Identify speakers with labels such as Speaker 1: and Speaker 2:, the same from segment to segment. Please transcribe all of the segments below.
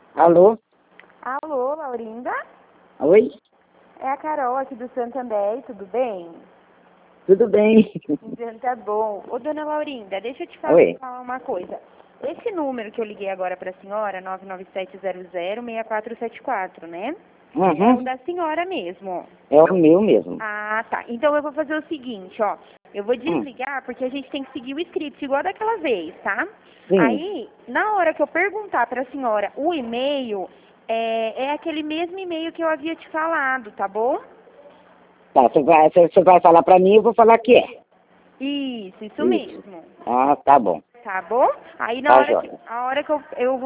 Speaker 1: Alô?
Speaker 2: Alô, Laurinda?
Speaker 1: Oi?
Speaker 2: É a Carol aqui do Santander, tudo bem?
Speaker 1: Tudo bem?
Speaker 2: Então tá bom. Ô, dona Laurinda, deixa eu te
Speaker 1: Oi?
Speaker 2: falar uma coisa. Esse número que eu liguei agora pra senhora, 997006474, né? É o
Speaker 1: Uhum.
Speaker 2: da senhora mesmo.
Speaker 1: É o meu mesmo.
Speaker 2: Ah, tá. Então eu vou fazer o seguinte, ó. Eu vou
Speaker 1: Hum.
Speaker 2: desligar porque a gente tem que seguir o script igual daquela vez, tá?
Speaker 1: Sim.
Speaker 2: Aí, na hora que eu perguntar pra senhora o e-mail, é aquele mesmo e-mail que eu havia te falado, tá bom?
Speaker 1: Tá, você vai falar pra mim, eu vou falar que é.
Speaker 2: Isso
Speaker 1: Isso.
Speaker 2: mesmo.
Speaker 1: Ah, tá bom.
Speaker 2: Tá bom? Aí na
Speaker 1: Tá
Speaker 2: hora que,
Speaker 1: jóia.
Speaker 2: a hora que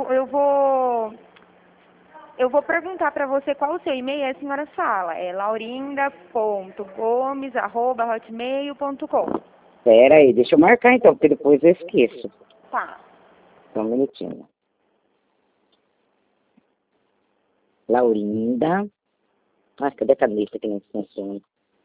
Speaker 2: eu vou perguntar pra você qual o seu e-mail, a senhora fala. É laurinda.gomes@hotmail.com.
Speaker 1: Pera aí, deixa eu marcar então, porque depois eu esqueço.
Speaker 2: Tá.
Speaker 1: Só um minutinho. Laurinda. Ah, cadê a caneta que não funciona?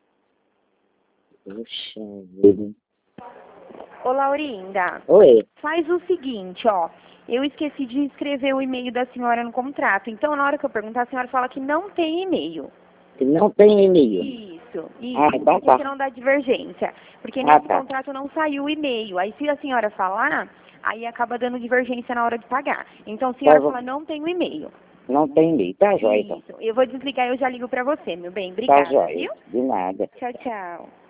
Speaker 1: Puxa vida.
Speaker 2: Ô, Laurinda,
Speaker 1: Oi.
Speaker 2: faz o seguinte, ó. Eu esqueci de escrever o e-mail da senhora no contrato. Então, na hora que eu perguntar, a senhora fala que não tem e-mail.
Speaker 1: Não tem e-mail.
Speaker 2: Isso,
Speaker 1: Ah, então
Speaker 2: porque
Speaker 1: tá.
Speaker 2: senão dá divergência. Porque
Speaker 1: Ah,
Speaker 2: nesse
Speaker 1: tá.
Speaker 2: contrato não saiu o e-mail. Aí, se a senhora falar, aí acaba dando divergência na hora de pagar. Então, a
Speaker 1: Tá,
Speaker 2: senhora fala, não tem o e-mail.
Speaker 1: não tem e-mail. Tá jóia então.
Speaker 2: Isso. Eu vou desligar e eu já ligo pra você, meu bem.
Speaker 1: Tá
Speaker 2: Obrigada,
Speaker 1: jóia.
Speaker 2: viu?
Speaker 1: De nada.
Speaker 2: Tchau, tchau.